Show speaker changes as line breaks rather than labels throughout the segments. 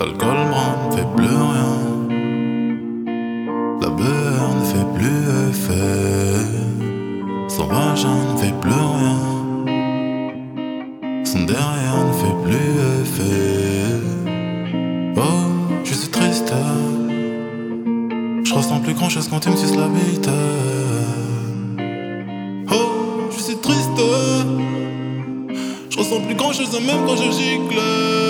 L'alcool brun ne fait plus rien. La beurre ne fait plus effet. Son vagin ne fait plus rien. Son derrière ne fait plus effet. Oh, je suis triste. Je ressens plus grand chose quand tu me suces la bite. Oh, je suis triste. Je ressens plus grand chose même quand je gicle.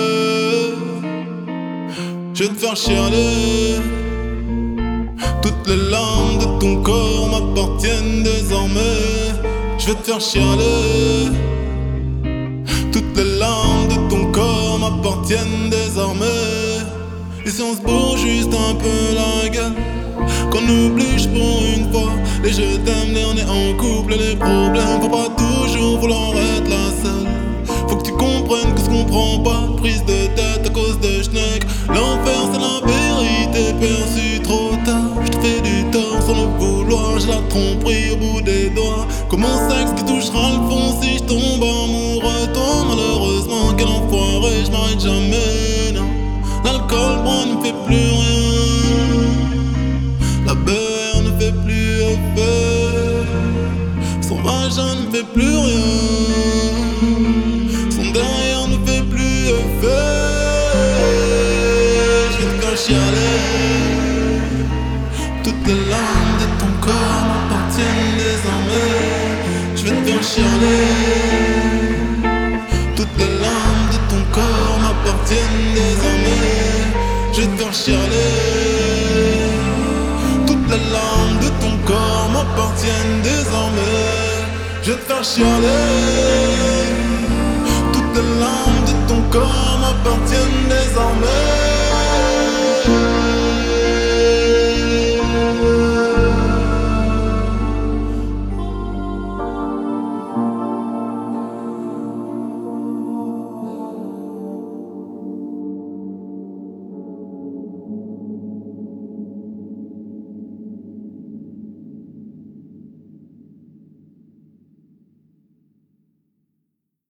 Je vais te faire chialer. Toutes les larmes de ton corps m'appartiennent désormais. Je vais te faire chialer. Toutes les larmes de ton corps m'appartiennent désormais. Et si on se bourre juste un peu la gueule, qu'on oublie pour une fois les je t'aime, les on est en couple, les problèmes. Faut pas toujours vouloir être la seule. Faut que tu comprennes que ce qu'on prend pas, prise de tête à cause de schneck. L'enfer c'est la vérité perçue trop tard. Je te fais du tort sans le vouloir, j'ai la tromperie au bout des doigts. Comme mon sexe qui touchera le fond si je tombe amoureux. Toi malheureusement quel enfoiré, je m'arrête jamais, non. L'alcool brun ne fait plus rien. La beurre ne fait plus effet. Son vagin ne fait plus rien. Son derrière ne fait plus effet. Je vais te faire chialer. Toutes les larmes de ton corps m'appartiennent désormais. Je vais te faire chialer. Toutes les larmes de ton corps m'appartiennent désormais. Je vais te faire chialer. Toutes les larmes de ton corps m'appartiennent désormais. Je vais te faire chialer. Toutes les larmes de ton corps m'appartiennent désormais.